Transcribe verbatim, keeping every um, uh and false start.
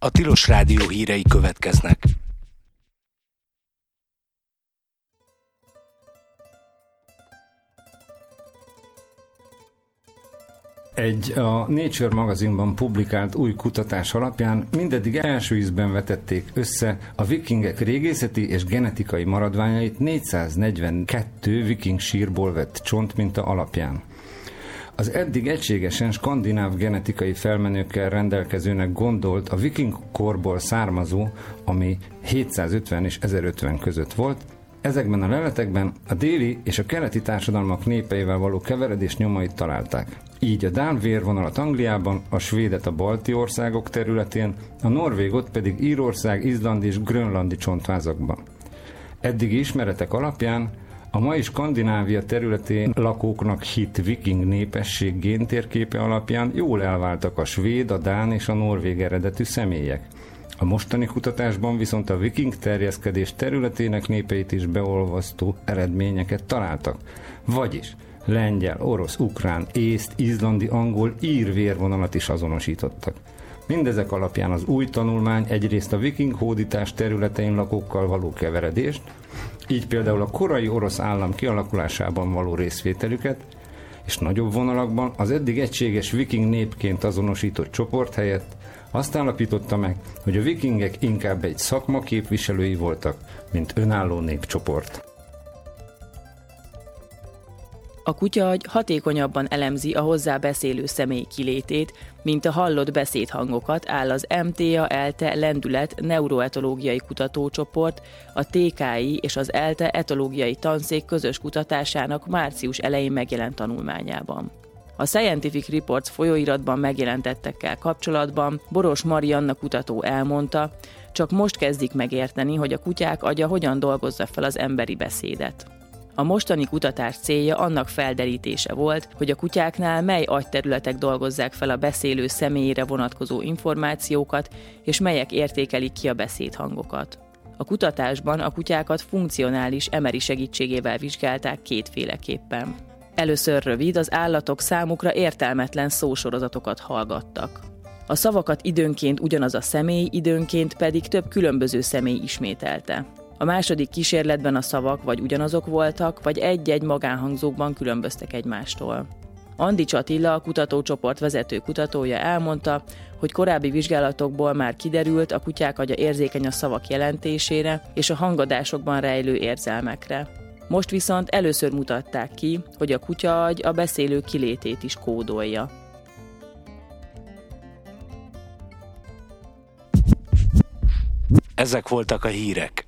A Tilos Rádió hírei következnek. Egy a Nature magazinban publikált új kutatás alapján mindeddig első ízben vetették össze a vikingek régészeti és genetikai maradványait négyszáznegyvenkettő viking sírból vett csontminta alapján. Az eddig egységesen skandináv genetikai felmenőkkel rendelkezőnek gondolt a viking korból származó, ami hétszázötven és ezerötven között volt. Ezekben a leletekben a déli és a keleti társadalmak népeivel való keveredés nyomait találták. Így a dán vérvonalat Angliában, a svédet a balti országok területén, a norvégot pedig Írország, Izland és grönlandi csontvázakban. Eddigi ismeretek alapján a mai Skandinávia területén lakóknak hitt viking népesség géntérképe alapján jól elváltak a svéd, a dán és a norvég eredetű személyek. A mostani kutatásban viszont a viking terjeszkedés területének népeit is beolvasztó eredményeket találtak. Vagyis lengyel, orosz, ukrán, észt, izlandi, angol, ír vérvonalat is azonosítottak. Mindezek alapján az új tanulmány egyrészt a viking hódítás területein lakókkal való keveredést, így például a korai orosz állam kialakulásában való részvételüket, és nagyobb vonalakban az eddig egységes viking népként azonosított csoport helyett azt állapította meg, hogy a vikingek inkább egy szakma képviselői voltak, mint önálló népcsoport. A kutyaagy hatékonyabban elemzi a hozzá beszélő személy kilétét, mint a hallott beszédhangokat, áll az em té á ELTE Lendület neuroetológiai kutatócsoport, a té ká i és az ELTE etológiai tanszék közös kutatásának március elején megjelent tanulmányában. A Scientific Reports folyóiratban megjelentettekkel kapcsolatban Boros Marianna kutató elmondta, csak most kezdik megérteni, hogy a kutyák agya hogyan dolgozza fel az emberi beszédet. A mostani kutatás célja annak felderítése volt, hogy a kutyáknál mely agyterületek dolgozzák fel a beszélő személyére vonatkozó információkat, és melyek értékelik ki a beszédhangokat. A kutatásban a kutyákat funkcionális em er i segítségével vizsgálták kétféleképpen. Először rövid, az állatok számukra értelmetlen szósorozatokat hallgattak. A szavakat időnként ugyanaz a személy, időnként pedig több különböző személy ismételte. A második kísérletben a szavak vagy ugyanazok voltak, vagy egy-egy magánhangzókban különböztek egymástól. Andics Attila, a kutatócsoport vezető kutatója elmondta, hogy korábbi vizsgálatokból már kiderült, a kutyák agya érzékeny a szavak jelentésére és a hangadásokban rejlő érzelmekre. Most viszont először mutatták ki, hogy a kutyaagy a beszélő kilétét is kódolja. Ezek voltak a hírek.